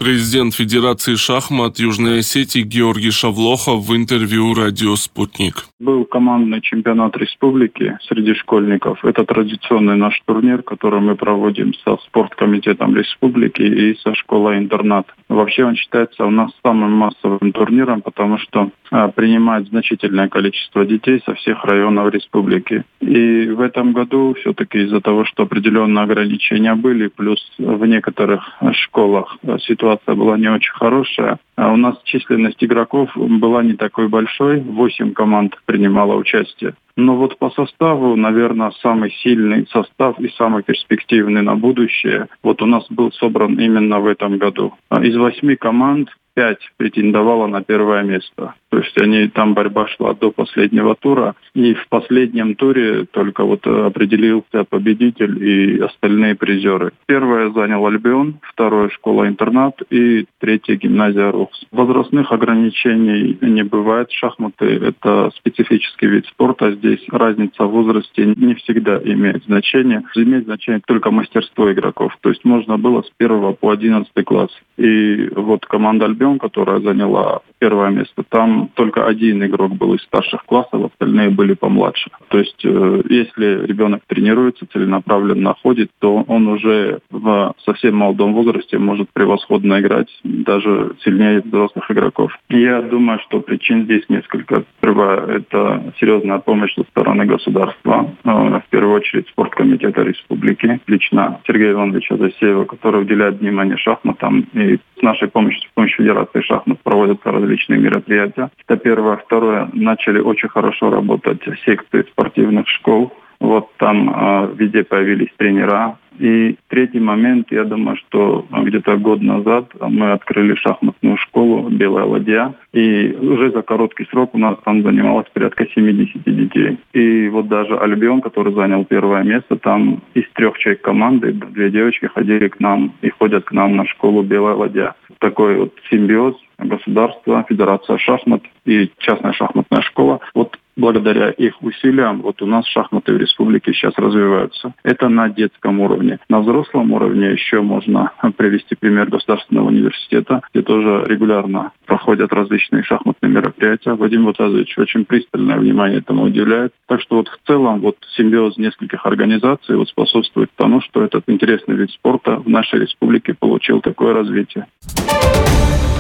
Президент Федерации шахмат Южной Осетии Георгий Шавлохов в интервью «Радио Спутник». Был командный чемпионат республики среди школьников. Это традиционный наш турнир, который мы проводим со спорткомитетом республики и со школой-интернат. Вообще он считается у нас самым массовым турниром, потому что принимает значительное количество детей со всех районов республики. И в этом году все-таки из-за того, что определенные ограничения были, плюс в некоторых школах ситуация была не очень хорошая, у нас численность игроков была не такой большой, 8 команд принимало участие. Но вот по составу, наверное, самый сильный состав и самый перспективный на будущее вот у нас был собран именно в этом году. Из 8 команд 5 претендовало на первое место. То есть там борьба шла до последнего тура. И в последнем туре только вот определился победитель и остальные призеры. Первое занял Альбион, второе школа-интернат и третье гимназия РУХС. Возрастных ограничений не бывает. Шахматы — это специфический вид спорта. Здесь разница в возрасте не всегда имеет значение. Имеет значение только мастерство игроков. То есть можно было с 1 по 11 класс. И вот команда Альбион, которая заняла первое место, там только один игрок был из старших классов, остальные были помладше. То есть если ребенок тренируется, целенаправленно ходит, то он уже в совсем молодом возрасте может превосходно играть, даже сильнее взрослых игроков. Я думаю, что причин здесь несколько. Первое — это серьезная помощь со стороны государства, в первую очередь спорткомитета республики, лично Сергея Ивановича Засеева, который уделяет внимание шахматам, и с нашей помощью, с помощью Федерации шахмат проводятся различные мероприятия. Это первое. Второе, начали очень хорошо работать секции спортивных школ. Вот там везде появились тренера. И третий момент, я думаю, что где-то год назад мы открыли шахматную школу «Белая ладья». И уже за короткий срок у нас там занималось порядка 70 детей. И вот даже Альбион, который занял первое место, там из 3 человек команды 2 девочки ходили к нам и ходят к нам на школу «Белая ладья». Такой вот симбиоз государства, Федерация шахмат и частная шахматная школа. Вот благодаря их усилиям вот у нас шахматы в республике сейчас развиваются. Это на детском уровне. На взрослом уровне еще можно привести пример Государственного университета, где тоже регулярно проходят различные шахматные мероприятия. Владимир Владимирович очень пристальное внимание этому уделяет. Так что вот в целом вот симбиоз нескольких организаций вот способствует тому, что этот интересный вид спорта в нашей республике получил такое развитие.